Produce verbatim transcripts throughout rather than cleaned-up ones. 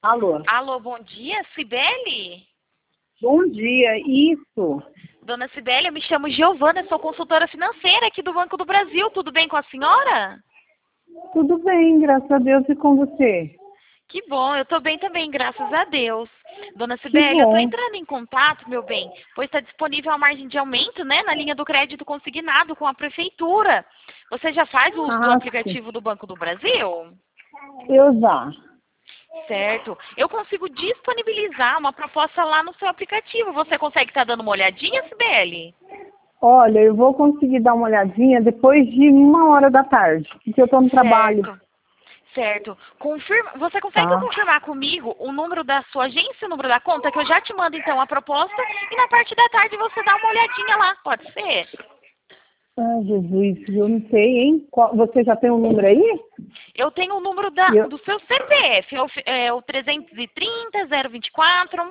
Alô? Alô, bom dia, Cibele? Bom dia, isso. Dona Cibele, eu me chamo Giovana, sou consultora financeira aqui do Banco do Brasil. Tudo bem com a senhora? Tudo bem, graças a Deus, e com você? Que bom, eu tô bem também, graças a Deus. Dona Que Cibele, eu tô bom. entrando em contato, meu bem, pois está disponível a margem de aumento, né, na linha do crédito consignado com a prefeitura. Você já faz o uso do Ah, sim. aplicativo do Banco do Brasil? Eu já. Certo. Eu consigo disponibilizar uma proposta lá no seu aplicativo. Você consegue estar dando uma olhadinha, Cibele? Olha, eu vou conseguir dar uma olhadinha depois de uma hora da tarde, porque eu estou no trabalho, Certo. Certo. Confirma, você consegue tá? confirmar comigo o número da sua agência, o número da conta, que eu já te mando então a proposta e na parte da tarde você dá uma olhadinha lá, pode ser? Ah, Jesus, eu não sei, hein? Qual- você já tem um número aí? Eu tenho o número da, Eu- do seu C P F, é o, é o trezentos e trinta, zero vinte e quatro.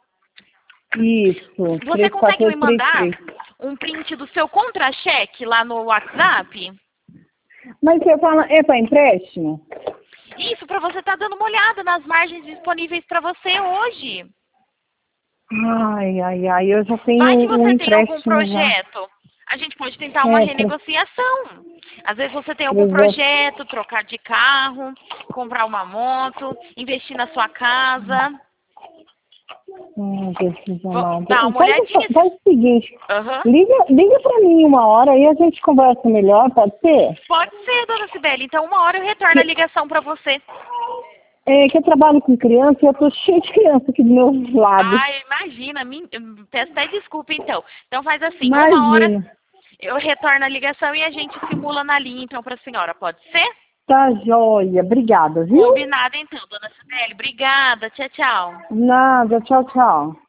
Isso, Você três consegue quatro me oito três mandar três. um print do seu contra-cheque lá no WhatsApp? Mas você fala, é para empréstimo? Isso, para você estar dando uma olhada nas margens disponíveis para você hoje. Ai, ai, ai, eu já tenho Vai que um você tem algum empréstimo já. projeto. A gente pode tentar uma É, pra, renegociação. Às vezes você tem algum pra, projeto, trocar de carro, comprar uma moto, investir na sua casa. Hum, Jesus Va- amado. Dá uma Faz, olhadinha. o- faz o seguinte, Aham. liga, liga pra mim uma hora e a gente conversa melhor, pode ser? Pode ser, dona Cibele. Então, uma hora eu retorno a Que, ligação para você. é que eu trabalho com criança e eu tô cheia de criança aqui do meu lado. Ai, imagina. Me, peço até desculpa, então. Então, faz assim. Uma hora Imagina. eu retorno a ligação e a gente simula na linha, então, para a senhora. Pode ser? Tá joia. Obrigada, viu? Combinado, então, dona Cibele. Obrigada. Tchau, tchau. Nada. Tchau, tchau.